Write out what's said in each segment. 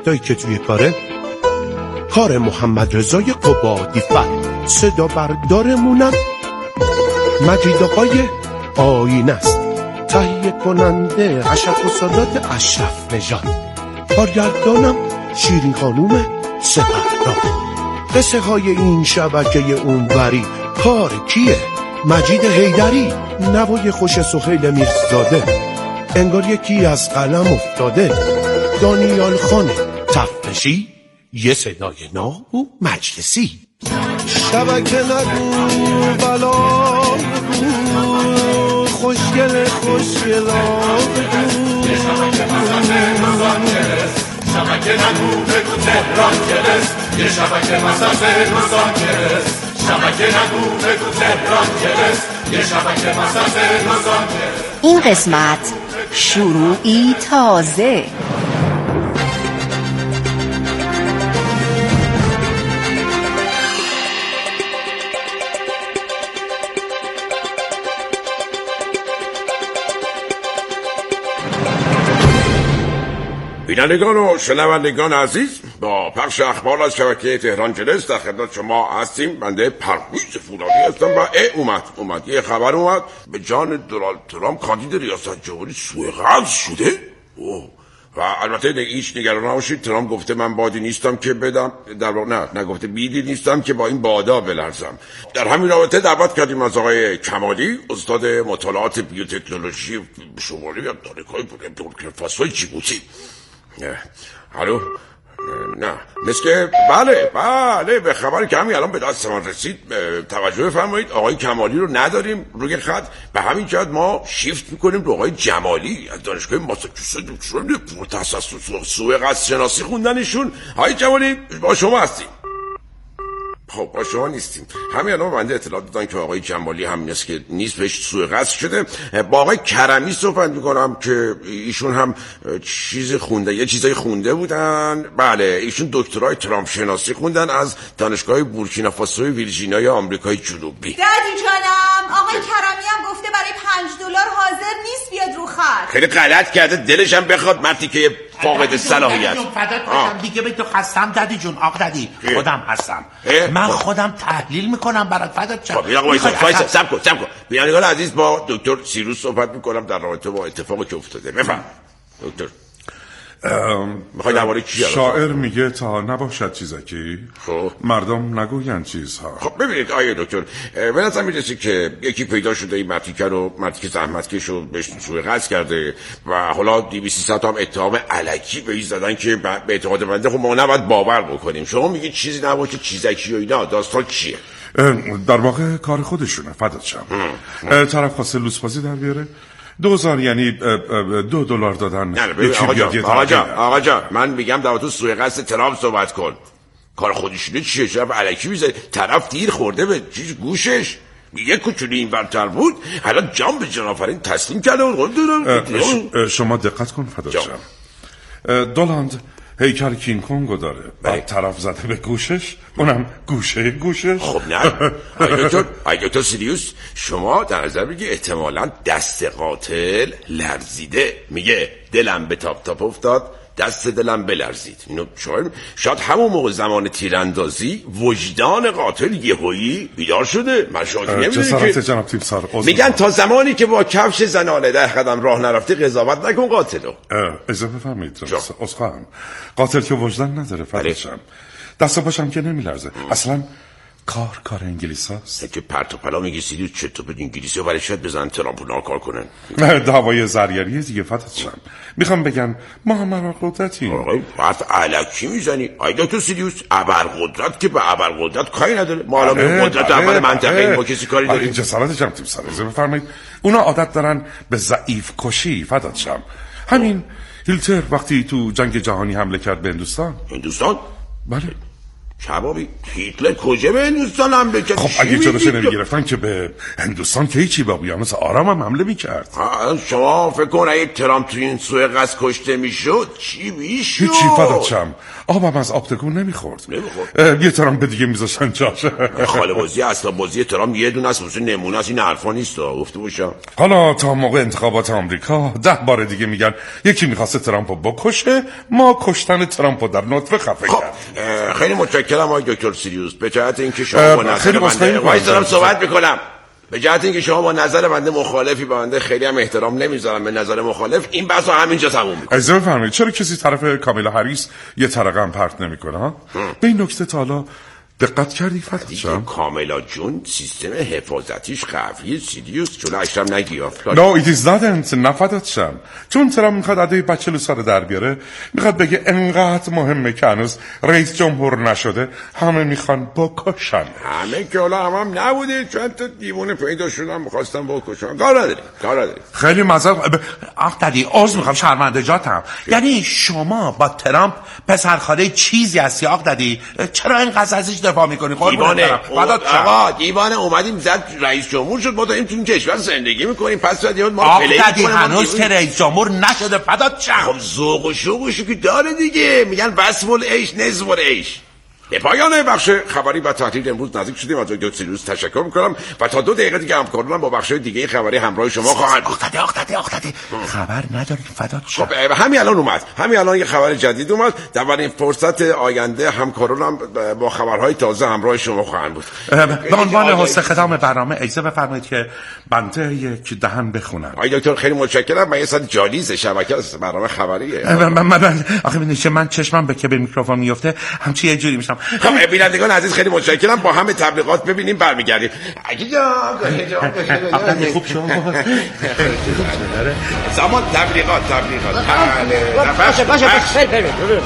پروژکتایی که توی کار محمد رضای قبادی فر، صدا بردارمونم مجید آقای آیین است، تهیه کننده اشرف و سادات اشرف نژاد، کارگردانم شیرین خانوم سپهران. قصه های این شبکه اونوری کار کیه؟ مجید حیدری. نوای خوش سهیل میرزاده، انگار یکی از قلم افتاده. دانیال خان تفرشی، یه صدای ناب و مجلسی. شبکه نگو بلا خوشگل خوشگلا، شبکه نگو بگو تهران کلس، یه شبکه مسافر لس آنجلس. شبکه نگو بگو تهران کلس، یه شبکه مسافر لس آنجلس. این قسمت شروعی تازه. بینندگان و شنوندگان عزیز، با پخش اخبار از شبکه تهران کلس در خدمت شما هستیم. بنده پرویز فولادی هستم و اومد یه خبر اومد به جان دونالد ترامپ کاندید ریاست جمهوری سوء شده. و البته هیچ نگران نباشید، ترامپ گفته من بادی نیستم که بدم، در واقع نگفته بیدی نیستم که با این بادا بلرزم. در همین رابطه دعوت کردیم از آقای کمالی، استاد مطالعات بیوتکنولوژی شمالی و دانشگاه بورکینافاسو جیبوتی. الو، نه مثل بله به خبری که همین الان به دست من رسید توجه فرمایید. آقای کمالی رو نداریم روی خط، به همین جهت ما شیفت میکنیم به آقای جمالی از دانشگاه ماساچوست، دکترا پرتخصص سوء قصد شناسی خوندنشون. آقای جمالی با شما هستیم. خب با شما نیستیم. همین الان بنده اطلاع دادن که آقای جمالی هم نیست بهش سوء قصد شده. با آقای کرمی صحبت میکنم که ایشون هم چیزی خونده، یه چیزایی خونده بودن. بله ایشون دکترای ترامپ شناسی خوندن از دانشگاه بورکینافاسو ویرجینیای آمریکای جنوبی. دادی جانم آقای کرمی هم گفته برای $5 حاضر نیست بیاد رو خط. خیلی غلط کرده، دلش هم بخواد مردی که فاقد صلاحیت. دیگه به تو خستم دادی جون. آقا دادی خودم هستم، من خودم تحلیل میکنم برات. فدات شم. خب آقا وایسا سب کن. بینندگان عزیز، با دکتر سیروس صحبت میکنم در رابطه با اتفاقی که افتاده. بفهم دکتر. میخوای درباره چی؟ شاعر میگه تا نباشد چیزکی خب مردم نگوین چیزها. خب ببینید آیه دکتر، به نظر میرسه که یکی پیدا شده این مردی که زحمتکش رو بهش سوء قصد کرده و حالا 200 هم اتهام الکی بهش زدن که به اعتقاد بنده خب ما نباید باور بکنیم. شما میگید چیزی نباشه چیزکی و اینا، داستان چیه؟ در واقع کار خودشونه. فدات شم. طرف خواسته لوسبازی در بیاره، 2000 یعنی $2 دادن. آقا جان من میگم در تو سوء قصد ترامپ صحبت کن. کار خودشونه چیه؟ چرا الکی میزنی؟ طرف تیر خورده به چیز گوشش، یه کوچولی این برتر بود، الان جان به جنافرین تسلیم کرده. شما دقت کن فدات شم. دولند هیکل کینگ کنگو داره، بعد طرف زده به گوشش، اونم گوشش. خب نه دکتر سیریوس، شما در نظر بگی احتمالاً دست قاتل لرزیده. میگه دلم به تاپ افتاد، دست دلم بلرزید. اینو شاید همون موقع زمان تیراندازی وجدان قاتل یهویی بیدار شده. من شاید نمیدونی که جناب تیمسار میگن تا زمانی که با کفش زنانه 10 قدم راه نرفته قضاوت نکن قاتلو. اجازه بفرمایید اسخوام. قاتل که وجدان نداره. فردشم دست پاشم که نمیلرزه. اصلا کار انگلیساست که پرت و پلا میگی سیدی چطور به انگلیسی برای شاید بزن ترامپ کار کنن. دعوای زرگریه دیگه. فداتشم. میخوام بگم ما هم ابرقدرتیم. حرف الکی میزنی آی دکتر سیریوس. ابرقدرت که به ابرقدرت کاری نداره. ما الان به قدرت اول منطقه ما کسی کاری داریم؟ جسارت جمع تیم سر بفرمایید. اونا عادت دارن به ضعیف کشی. فداتشم. همین هیتلر وقتی تو جنگ جهانی حمله کرد به هندوستان. بله کبابی هیتلر کجا به هندوستان حمله کرد؟ خب اگه جلوش نمیگرفتن که به هندوستان که هیچی، با اقیانوس آرام هم حمله میکرد. شما فکر کن اگه ترامپ توی این سوء قصد کشته میشد چی میشد؟ هیچی فدات شم، آبم از آب تکون نمیخورد. یه ترامپ دیگه میذاشتن جاش. خاله بازی اصلا بازی ترامپ یه دونه است، واسه نمونه است، این حرفا نیست گفته باشم. حالا تا موقع انتخابات آمریکا 10 بار دیگه میگن یکی میخواسته ترامپو بکشه، ما کشتن ترامپو در نطفه خفه کرد. خیلی متشکرم آقای دکتر سیریوس به جهت اینکه شما با نظر بنده دارم صحبت میکنم. به جهت اینکه شما با نظر بنده مخالفی، بنده خیلی هم احترام نمیذارم به نظر مخالف، این بحثو همینجا تموم میکنم. اجازه بفرمایید، چرا کسی طرف کامیلا هریس یه ترقه هم پرت نمیکنه ها؟ به این نکته تا حالا دقت کردی فتشم؟ کامیلا جون سیستم حفاظتیش قویه سیریوس، جلو اشتم نگی No it is not نفدتشم. چون ترامپ میخواد عده بچه لوسا رو در بیاره، میخواد بگه انقدر مهمه که هنوز رئیس جمهور نشده همه میخوان بکشن. همه که حالا هم نبوده، چند تا دیوونه پیدا شدن میخواستن بکشن. کار نداری. خیلی مزد دادی عذر میخوام شرمنده جاتم. یعنی شما با ترامپ پسرخاله چیزی هستی دادی؟ چرا اینقدر ازش دفاع میکنی؟ دیوانه اومدیم زد رئیس جمهور شد، ما داریم تو این کشور زندگی میکنیم، پس بعد ما پلی میکنیم. هنوز که رئیس جمهور نشده فدات شم. خب ذوق و شوقشو که داره دیگه، میگن وصف العیش نصف العیش. به پایان بخش خبری و تحلیل امروز نزدیک شدیم. از دکتر سیریوس تشکر میکنم و تا 2 دقیقه دیگه همکارانم با بخش دیگه خبری همراه شما خواهند بود. اقتدی خبر نداریم فدات شم. خب همین الان اومد، همین الان یه خبر جدید اومد. در این فرصت آینده همکارانم با خبرهای تازه همراه شما خواهند بود. به عنوان حسن ختام برنامه اجازه بفرمایید که بنده یک دهن بخونم. آقای دکتر خیلی متشکرم. من یه ساعت جالیز شبکه است، برنامه خبریه. من آخه میشه من چشمم به که به میکروفون میفته همچی یه جوری میشم. خب بینندگان عزیز خیلی متشکرم. با همه تبلیغات ببینیم برمیگردیم. اگه جا خوب شما زمان تبلیغات باشه.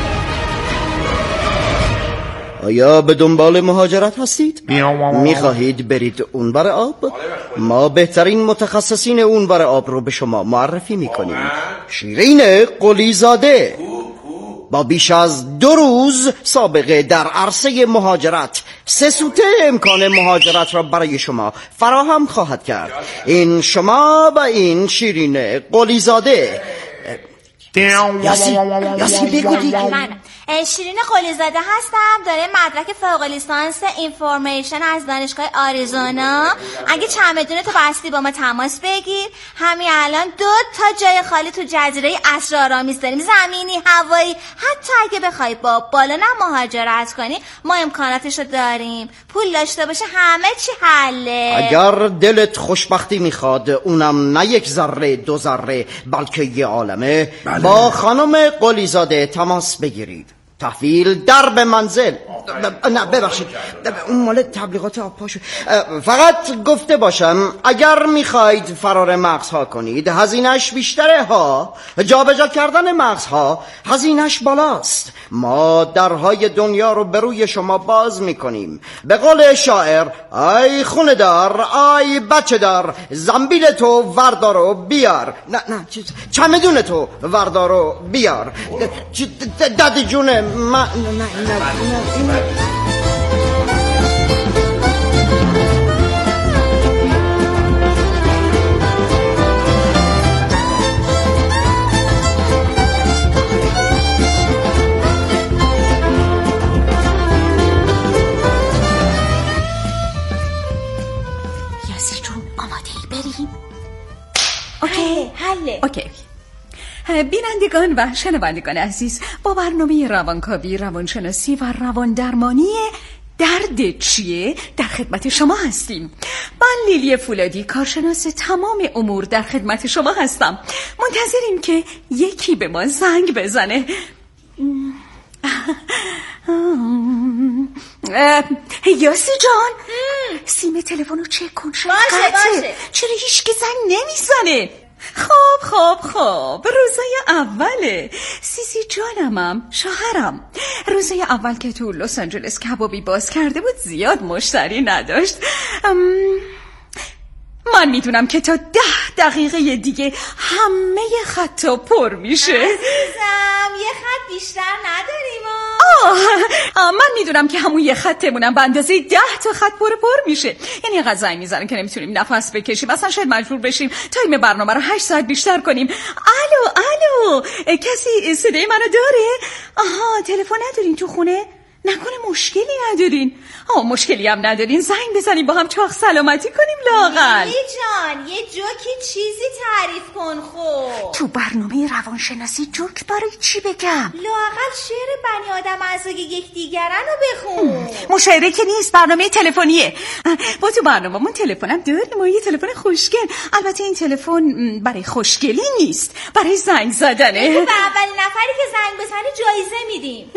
آیا به دنبال مهاجرت هستید؟ میخواهید برید اونور آب؟ ما بهترین متخصصین اونور آب رو به شما معرفی میکنیم. شیرین قلیزاده با بیش از 2 روز سابقه در عرصه مهاجرت 3 سوته امکان مهاجرت را برای شما فراهم خواهد کرد. این شما و این شیرین قلیزاده. یاسی بگو دیگه. من شیرین قلیزاده هستم، داره مدرک فوق لیسانس اینفورمیشن از دانشگاه آریزونا. اگه چمدون تو بستی با ما تماس بگیر. همین الان 2 تا جای خالی تو جزیره اسرارآمیز داریم، زمینی، هوایی. حتی اگه بخوای با بالون مهاجرت کنی ما امکاناتشو داریم. پول داشته باشه همه چی حله. اگر دلت خوشبختی میخواد، اونم نه 1 ذره 2 ذره بلکه یه عالمه، با خانم قلیزاده تماس بگیرید. تحویل در به منزل. نه ببخشید، اون مال تبلیغات آبپاشو. فقط گفته باشم اگر میخواید فرار مغزها کنید هزینهش بیشتره ها. جابجا کردن مغزها هزینهش بالاست. ما درهای دنیا رو به روی شما باز میکنیم. به قول شاعر، ای خونه دار، ای بچه دار، زنبیل تو وردارو بیار. نه چمدون تو وردارو بیار. دادی جونه نه یاسی جون آماده بریم؟ اوکی. بینندگان و شنوندگان عزیز، با برنامه روانکاوی، روانشناسی و رواندرمانی درد چیه در خدمت شما هستیم. من لیلی فولادی، کارشناس تمام امور، در خدمت شما هستم. منتظریم که یکی به ما زنگ بزنه. یاسی جان، سیم تلفن رو چک کن. باشه. چرا هیچ که زنگ نمیزنه؟ خب روزای اوله. سیسی جانمم، شوهرم، روزای اول که تو لس آنجلس کبابی باز کرده بود زیاد مشتری نداشت. من میدونم که تا 10 دقیقه دیگه همه خطا پر میشه. عزیزم یه خط بیشتر نداریم. من میدونم که همون یه خطمونم به اندازه 10 تا خط پر میشه. یعنی اینقدر زنگ میزنن که نمیتونیم نفس بکشیم. اصلا شاید مجبور بشیم تایم برنامه رو 8 ساعت بیشتر کنیم. الو کسی صدای منو داره؟ آها تلفن ندارین تو خونه؟ نکنه مشکلی ندارین؟ مشکلی هم ندارین زنگ بزنیم با هم چاق سلامتی کنیم لااقل. لیلی جان یه جوکی چیزی تعریف کن خب. تو برنامه روانشناسی جوک برای چی بگم؟ لااقل شعر بنی آدم اعضای یکدیگرن رو بخون. مشاعره که نیست، برنامه تلفنیه. با تو برنامه‌مون تلفنم داریم و یه تلفن خوشگل. البته این تلفن برای خوشگلی نیست، برای زنگ زدنه. به اولین نفری که زنگ بزنه جایزه میدیم.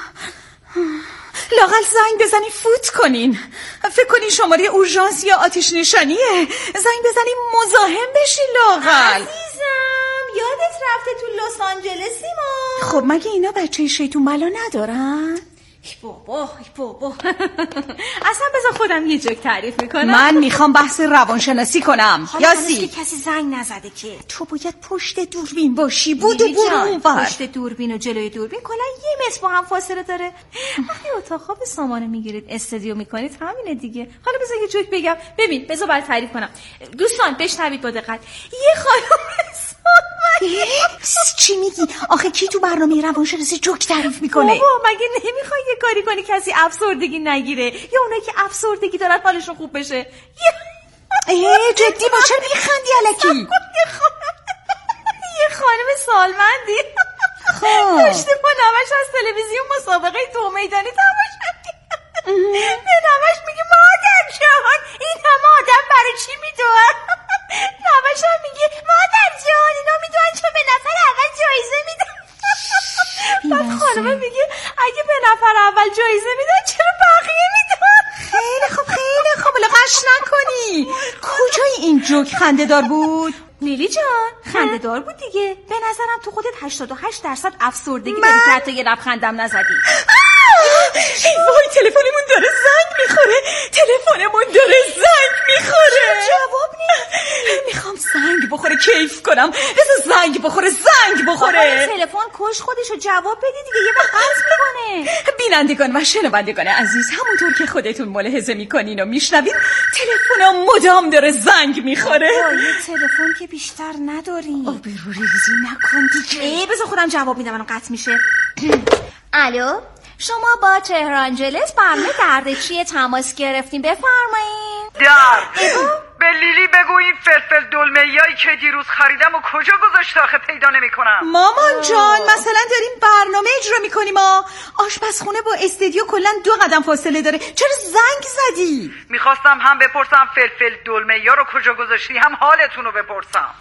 لااقل زنگ بزنی فوت کنین. فکر کنین شماره اورژانس یا آتش نشانیه. زنگ بزنی مزاحم بشین لااقل. عزیزم یادت رفته تو لس آنجلسی ما. خب مگه اینا بچه شیطون بلا ندارن؟ بابا اصلا بذار خودم یه جوک تعریف میکنم. من میخوام بحث روانشناسی کنم. یاسی کسی زنگ نزده که تو باید پشت دوربین باشی. بود و برو اونور. پشت دوربین و جلوی دوربین کلا یه متر با هم فاصله داره. وقتی اتاق خواب سامانه میگیرید استودیو میکنید همینه دیگه. حالا بذار یه جوک بگم. ببین بذار برات تعریف کنم. دوستان بشنوید با دقت. یه خانم چی میگی؟ آخه کی تو برنامه روانشناسی جوک تعریف میکنه؟ بابا مگه نمیخوای یه کاری کنی کسی افسردگی نگیره یا اونایی که افسردگی دارن حالشون خوب بشه؟ جدی باشه میخندی الکی. یه خانم سالمندی داشته با نمش از تلویزیون مسابقه تو میدانی تماشا به نمش میگه مادر جان این همه آدم برای چی میدوه؟ نمش هم میگه مادر جان اینا میدوهن چون به نفر اول جایزه میدن. بعد خانمه میگه اگه به نفر اول جایزه میدن چرا بقیه میدن؟ خیلی خوب لغش نکنی. کجای این جوک خنده‌دار بود؟ لیلی جان خنده دار بود دیگه. به نظرم تو خودت 88% افسردگی داری که حتی یه لبخندم نزدی. وای تلفنمون داره زنگ میخوره. جواب نیست. میخوام زنگ بخوره کیف کنم. بذار زنگ بخوره. تلفن کش خودشو جواب بدی دیگه یه وقت قطع میکنه. بینندگان و شنوندگان عزیز همونطور که خودتون ملاحظه میکنین و میشنوین تلفنم مدام داره زنگ میخوره. یه تلفن که بیشتر نداریم. آبرو ریزی نکن دیگه. بذار خودم جواب میدم الان قطع میشه. الو شما با تهرانجلس برنامه درد چیه تماس گرفتیم بفرمایین. به لیلی بگو این فلفل دلمه‌ای که دیروز خریدم و کجا گذاشته آخه پیدا نمی‌کنم. مامان جان مثلا داریم برنامه اجرا می‌کنیم آشپزخونه با استودیو کلا 2 قدم فاصله داره. چرا زنگ زدی؟ میخواستم هم بپرسم فلفل دلمه‌ای رو کجا گذاشتی هم حالتون رو بپرسم.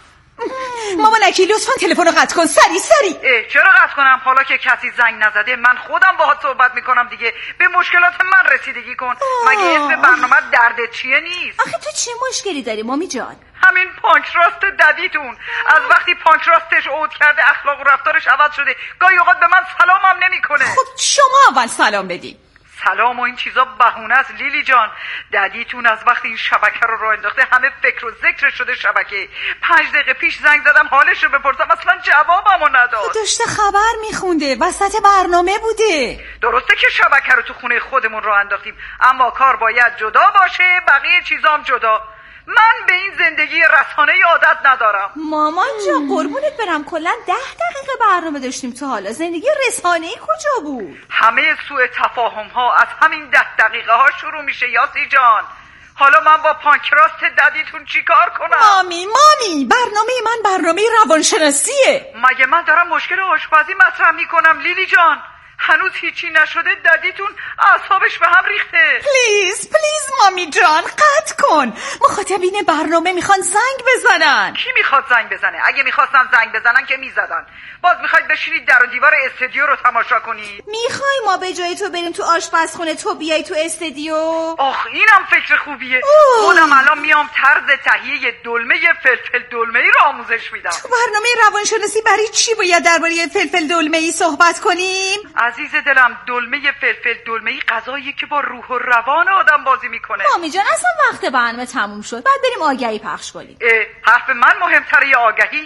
مامانکی لطفا تلفن رو قطع کن سری. چرا قطع کنم؟ حالا که کسی زنگ نزده من خودم باهات صحبت میکنم دیگه. به مشکلات من رسیدگی کن. مگه اسم برنامه درد چیه نیست؟ آخه تو چه مشکلی داری مامی جان؟ همین پانکراست ددیتون از وقتی پانکراستش عود کرده اخلاق و رفتارش عوض شده. گاهی اوقات به من سلامم نمیکنه. خب شما اول سلام بدی. سلام و این چیزا بهونه است لیلی جان. ددیتون از وقتی این شبکه رو راه انداخته همه فکر و ذکر شده شبکه. 5 دقیقه پیش زنگ زدم حالش رو بپرسم اصلا جوابمو نداد. داشته خبر میخونده وسط برنامه بوده. درسته که شبکه رو تو خونه خودمون راه انداختیم اما کار باید جدا باشه بقیه چیزام جدا. من به این زندگی رسانه‌ای عادت ندارم. مامان جان قربونت برم کلا 10 دقیقه برنامه داشتیم تا حالا زندگی رسانه‌ای کجا بود؟ همه سوء تفاهم‌ها از همین 10 دقیقه ها شروع میشه یاسی جان. حالا من با پانکراست ددیتون چی کار کنم؟ مامی برنامه من برنامه روانشناسیه. مگه من دارم مشکل آشپزی مطرح میکنم لیلی جان؟ هنوز هیچی نشده ددیتون اعصابش به هم ریخته. پلیز مامی جان قطع کن. مخاطبین برنامه میخوان زنگ بزنن. کی میخواد زنگ بزنه؟ اگه میخواستن زنگ بزنن که میزدن. باز میخواید بشینید در و دیوار استودیو رو تماشا کنید؟ میخوای ما به جای تو بریم تو آشپزخونه تو بیای تو استودیو؟ آخ اینم فکر خوبیه. خودم الان میام طرز تهیه دلمه فلفل دلمه‌ای رو آموزش میدم. تو برنامه روانشناسی برای چی باید درباره فلفل دلمه‌ای صحبت کنیم؟ عزیز دلم دلمه فلفل دلمه‌ای غذاییه که با روح و روان آدم بازی میکنه. مامی جان اصلا وقت برنامه تموم شد بعد بریم آگهی پخش کنیم. حرف من مهمتره یا آگهی؟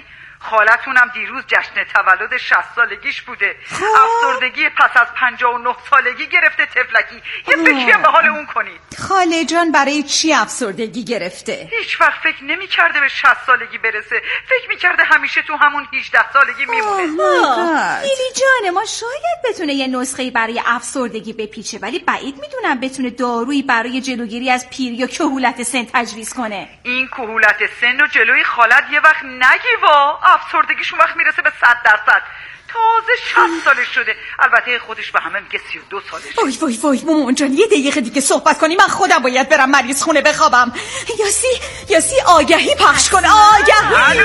خالتونم دیروز جشن تولد 60 سالگیش بوده. افسردگی پس از 59 سالگی گرفته تفلکی. یه فکری به حال اون کنید. خاله جان برای چی افسردگی گرفته؟ هیچ وقت فکر نمی کرده به 60 سالگی برسه. فکر می کرده همیشه تو همون 18 سالگی میمونه. لیلی جان ما شاید بتونه یه نسخه‌ای برای افسردگی بپیچه، ولی بعید میدونم بتونه دارویی برای جلوگیری از پیری یا کهولت سن تجویز کنه. این کهولت سن و جلوی خالت یه وقت نگی وا. افسردگیشون وقت میرسه به 100%. تازه 60 سالش شده. البته خودش به همه میگه 32 سالش. وای مامان جان یه دقیقه دیگه صحبت کنی. من خودم باید برم مریض خونه بخوابم. یاسی آگهی پخش کن. آگهی.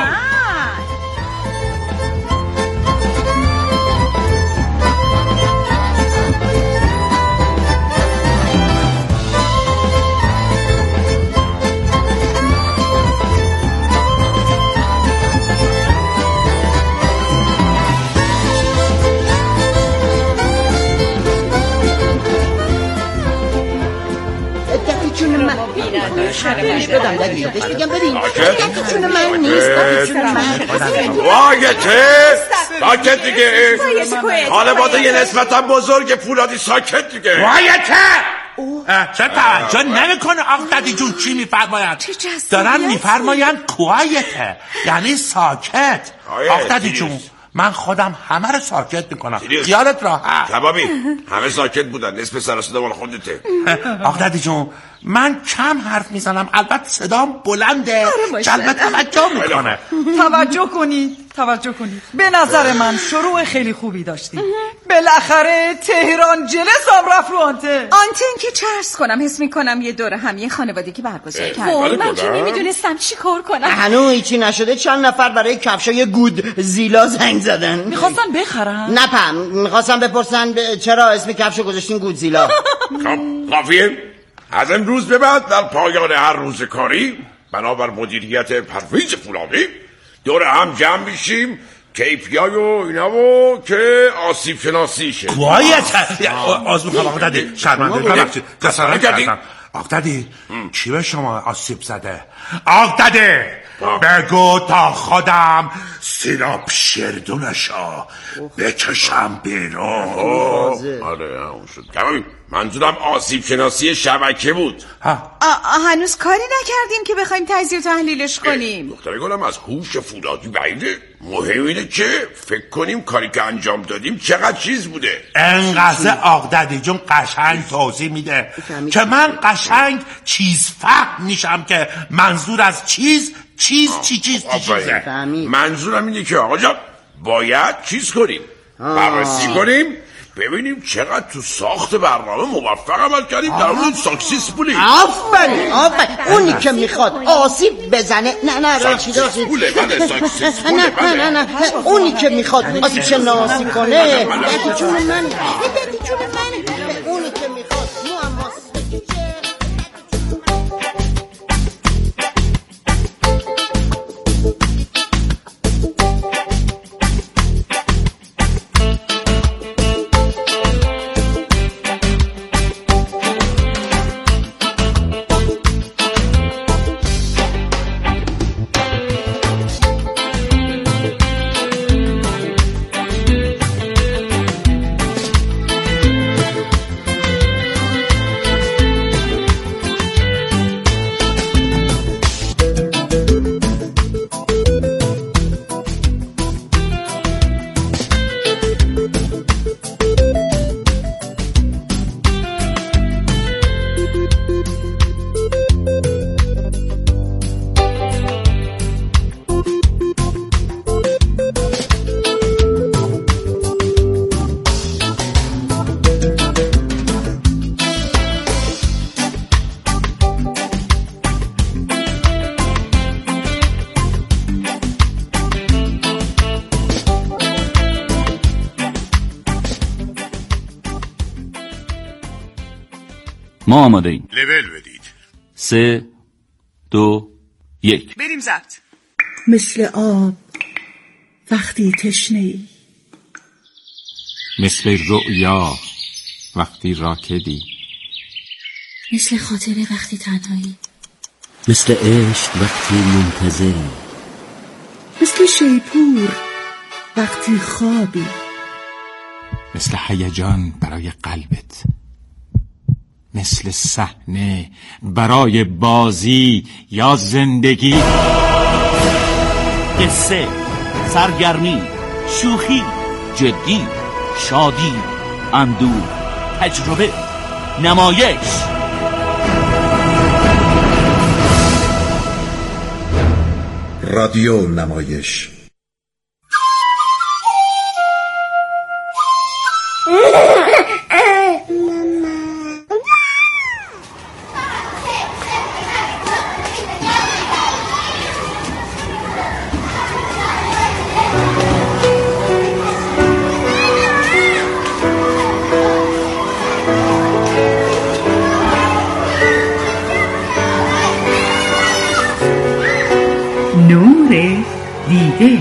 بهش بدم دادی بهش بگم بریم چون من نیست ساکت دیگه حالا باده یه نسبتا بزرگ فولادی ساکت دیگه چه توجه نمیکنه آقدادی جون چی میفرمایند؟ دارن میفرمایند کوایته یعنی ساکت. آقدادی جون من خودم همه رو ساکت میکنم. خیالت راحت. کبابی همه ساکت بودن نصف سر صدا مال خودته. آقدادی جون من کم حرف میزنم البته صدام بلنده جلب توجه میکنه. توجه کنید به نظر من شروع خیلی خوبی داشتیم. بالاخره تهران جلس هم رفت رو آنتن که چرس کنم. حس میکنم یه دوره همیه خانوادگی برگزار کردیم. من که نمیدونستم چی کار کنم. هنوز هیچی نشده. چند نفر برای کفشای گود زیلا زنگ زدن. میخواستن بخرن؟ نه میخواستن بپرسن چرا اسم کفشو گذاشتین گود زیلا. کافیه. از امروز به بعد در پایان هر روز کاری بنابر مدیریت پرویز فولادی دور هم جمع میشیم کیپیای و اینا و که آسیب شناسی شه. آز میخوام آقدادی شرمنده ببخشید جسارت کردم. آقدادی چی به شما آسیب زده؟ آقدادی بگو تا خودم سیراب شردونشا بکشم بیرون. آره اون شد. منظورم آسیب شناسی شبکه بود. هنوز کاری نکردیم که بخوایم تجزیه و تحلیلش کنیم. دختر گلم از هوش فولادی بعیده. مهم اینه که فکر کنیم کاری که انجام دادیم چقدر چیز بوده. انقدر آقدادی جون قشنگ توضیح میده که من قشنگ چیز فهم میشم که منظور از چیزه. منظورم اینه که آقا جان باید چیز کنیم بررسی کنیم ببینیم چقدر تو ساخت برنامه موفق عمل کردیم در اون ساکسیس بولیم. آفرین اونی که میخواد آسیب بزنه نه ساکسیس بوله بله ساکسیس بوله نه اونی که میخواد آسیب شناسی کنه جون من اونی که میخواد ما آماده ایم. لول بدید. 3 2 1 بریم ضبط. مثل آب وقتی تشنه‌ای، مثل رؤیا وقتی راکدی، مثل خاطره وقتی تنهایی، مثل عشق وقتی منتظری، مثل شیپور وقتی خوابی، مثل هیجان برای قلبت، مثل صحنه برای بازی یا زندگی. قصه، سرگرمی، شوخی، جدی، شادی، اندوه، تجربه، نمایش. رادیو نمایش. نور دیده.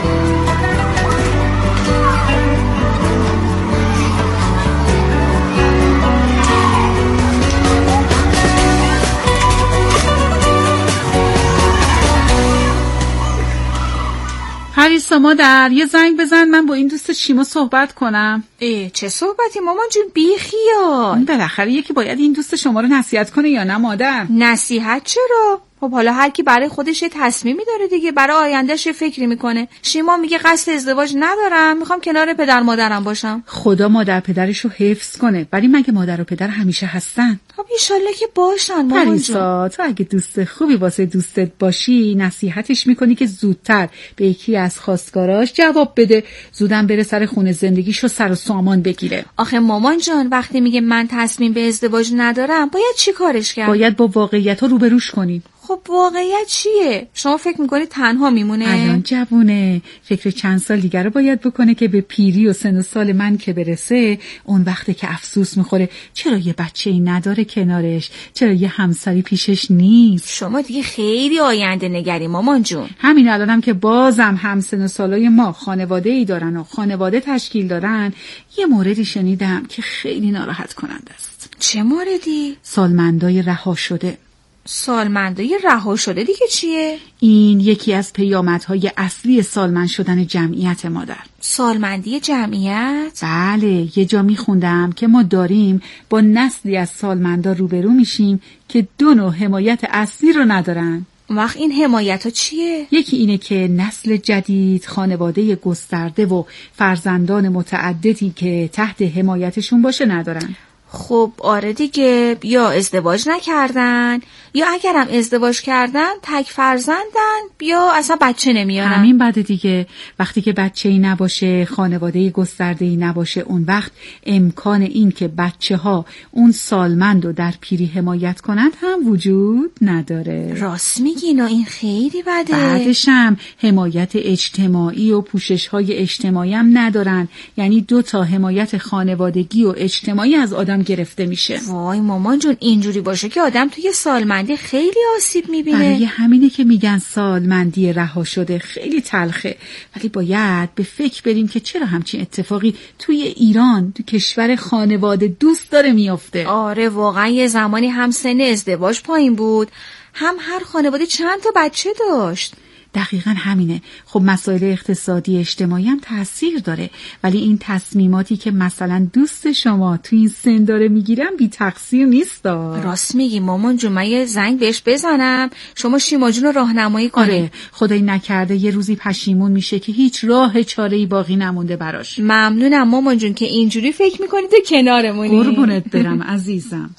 پریسا مادر یه زنگ بزن من با این دوست شیما صحبت کنم. چه صحبتی مامان جون؟ بی خیال. بالاخره یکی باید این دوست شما رو نصیحت کنه یا نه مادر؟ نصیحت چرا؟ خب حالا هر کی برای خودش یه تصمیمی داره دیگه، برای آیندهش یه فکری میکنه. شیما میگه قصد ازدواج ندارم، میخوام کنار پدر مادرم باشم. خدا مادر پدرش رو حفظ کنه، ولی مگه مادر و پدر همیشه هستن؟ خب ایشالله که باشن مامان جون. پریسا تو اگه دوست خوبی واسه دوستت باشی نصیحتش میکنی که زودتر به یکی از خواستگاراش جواب بده، زودم بره سر خونه زندگیشو سر و سامان بگیره. آخه مامان جان وقتی میگه من تصمیم به ازدواج ندارم باید چی کارش کرد؟ باید با واقعیت‌ها روبروش کنی. خب واقعیت چیه؟ شما فکر میکنی تنها میمونه؟ الان جوونه، فکر چند سال دیگر رو باید بکنه که به پیری و سن و سال من که برسه، اون وقته که افسوس میخوره چرا یه بچه‌ای نداره کنارش، چرا یه همسری پیشش نیست. شما دیگه خیلی آینده نگری مامان جون. همین الانم که بازم هم سن و سالای ما خانواده‌ای دارن و خانواده تشکیل دارن، یه موردی شنیدم که خیلی ناراحت کننده است. چه موردی؟ سالمندای رها شده. سالمندای رها شده دیگه چیه؟ این یکی از پیامدهای اصلی سالمند شدن جمعیت مادر. سالمندی جمعیت؟ بله، یه جا میخوندم که ما داریم با نسلی از سالمندا روبرو میشیم که دو نوع حمایت اصلی رو ندارن. وقت این حمایت ها چیه؟ یکی اینه که نسل جدید خانواده گسترده و فرزندان متعددی که تحت حمایتشون باشه ندارن. خب آره دیگه، یا ازدواج نکردن یا اگرم ازدواج کردن تک فرزندن یا اصلا بچه نمیارن. همین بده دیگه، وقتی که بچه‌ای نباشه، خانواده گسترده‌ای نباشه، اون وقت امکان این که بچه‌ها اون سالمند رو در پیری حمایت کنند هم وجود نداره. راست میگی، این خیلی بده. بعدش هم حمایت اجتماعی و پوشش‌های اجتماعی هم ندارن، یعنی دو تا حمایت خانوادگی و اجتماعی از آدم گرفته میشه. وای مامان جون، اینجوری باشه که آدم توی سالمندی خیلی آسیب میبینه. برای همینه که میگن سالمندی رها شده خیلی تلخه، ولی باید به فکر بریم که چرا همچین اتفاقی توی ایران، تو کشور خانواده دوست داره میافته. آره واقعا یه زمانی هم سن ازدواج پایین بود، هم هر خانواده چند تا بچه داشت. دقیقاً همینه. خب مسائل اقتصادی اجتماعی هم تأثیر داره، ولی این تصمیماتی که مثلا دوست شما تو این سن داره میگیرن بی تقصیر نیست. راست میگی مامان جون، من یه زنگ بهش بزنم شما شیما جون رو راهنمایی کنی. آره، خدای نکرده یه روزی پشیمون میشه که هیچ راه چاره‌ای باقی نمونده براش. ممنونم مامان جون که اینجوری فکر میکنید و کنارمونی. قربونت برم عزیزم.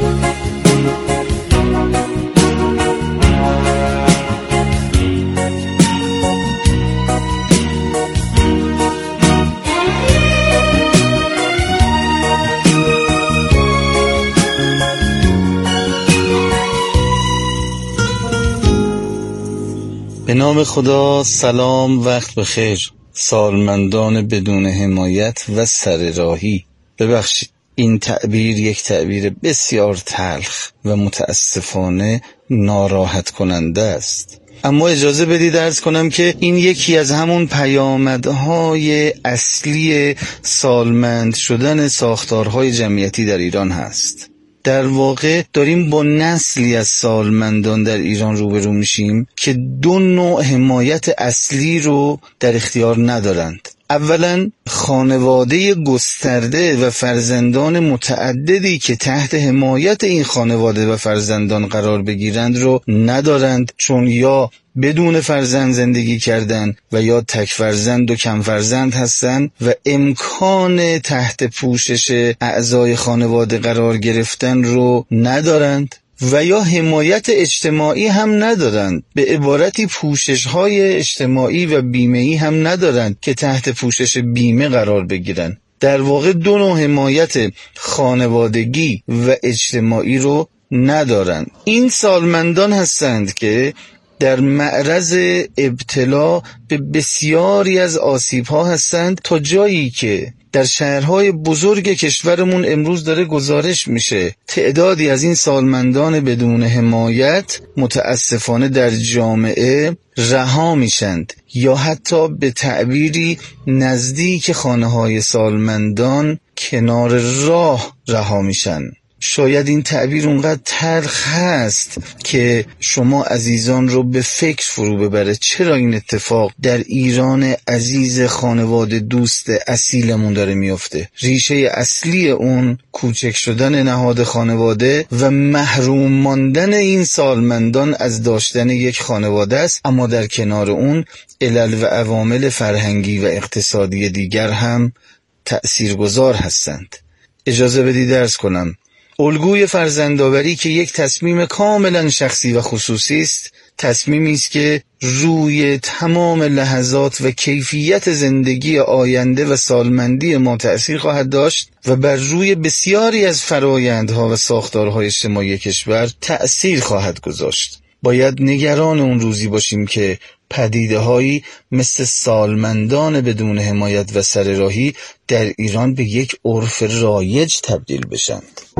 به نام خدا. سلام، وقت بخیر سالمندان بدون حمایت و سر راهی. ببخشید این تعبیر یک تعبیر بسیار تلخ و متاسفانه ناراحت کننده است، اما اجازه بدید عرض کنم که این یکی از همون پیامدهای اصلی سالمند شدن ساختارهای جمعیتی در ایران هست. در واقع داریم با نسلی از سالمندان در ایران روبرو میشیم که دو نوع حمایت اصلی رو در اختیار ندارند. اولا خانواده گسترده و فرزندان متعددی که تحت حمایت این خانواده و فرزندان قرار بگیرند رو ندارند، چون یا بدون فرزند زندگی کردن و یا تک فرزند و کم فرزند هستند و امکان تحت پوشش اعضای خانواده قرار گرفتن رو ندارند و یا حمایت اجتماعی هم ندارند، به عبارتی پوشش‌های اجتماعی و بیمه‌ای هم ندارند که تحت پوشش بیمه قرار بگیرند. در واقع دو نوع حمایت خانوادگی و اجتماعی رو ندارند. این سالمندان هستند که در معرض ابتلا به بسیاری از آسیب‌ها هستند، تا جایی که در شهرهای بزرگ کشورمون امروز داره گزارش میشه تعدادی از این سالمندان بدون حمایت متاسفانه در جامعه رها میشند یا حتی به تعبیری نزدیک خانه‌های سالمندان کنار راه رها میشن. شاید این تعبیر اونقدر تلخ هست که شما عزیزان رو به فکر فرو ببره. چرا این اتفاق در ایران عزیز خانواده دوست اصیلمون داره میفته؟ ریشه اصلی اون کوچک شدن نهاد خانواده و محروم ماندن این سالمندان از داشتن یک خانواده است، اما در کنار اون علل و عوامل فرهنگی و اقتصادی دیگر هم تأثیرگذار هستند. اجازه بدید عرض کنم الگوی فرزندآوری که یک تصمیم کاملا شخصی و خصوصی است، تصمیمی است که روی تمام لحظات و کیفیت زندگی آینده و سالمندی ما تأثیر خواهد داشت و بر روی بسیاری از فرایندها و ساختارهای اجتماعی کشور تأثیر خواهد گذاشت. باید نگران اون روزی باشیم که پدیده‌هایی مثل سالمندان بدون حمایت و سرراهی در ایران به یک عرف رایج تبدیل بشند.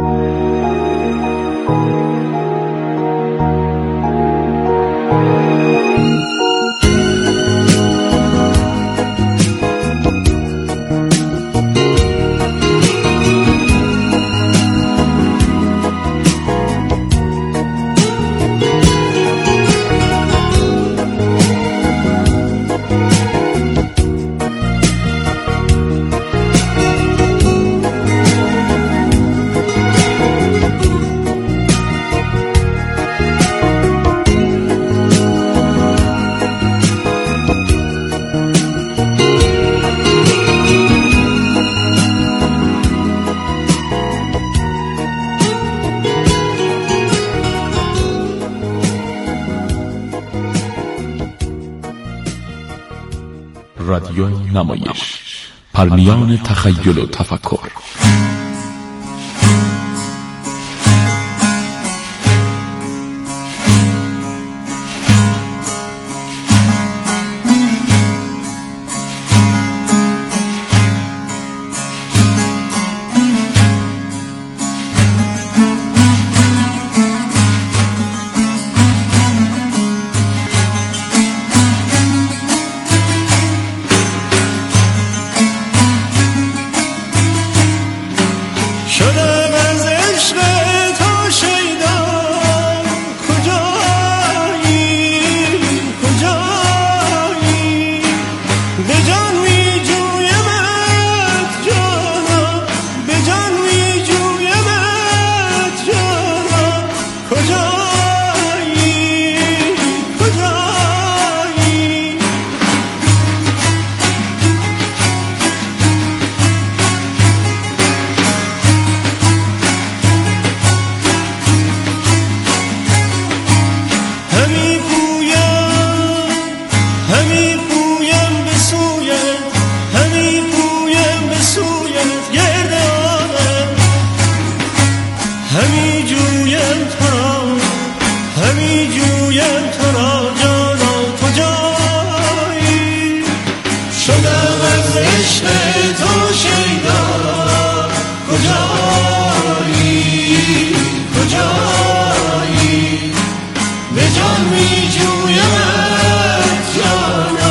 رادیو نمایش، پرنیان تخیل و تفکر.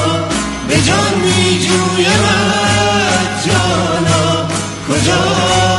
کجا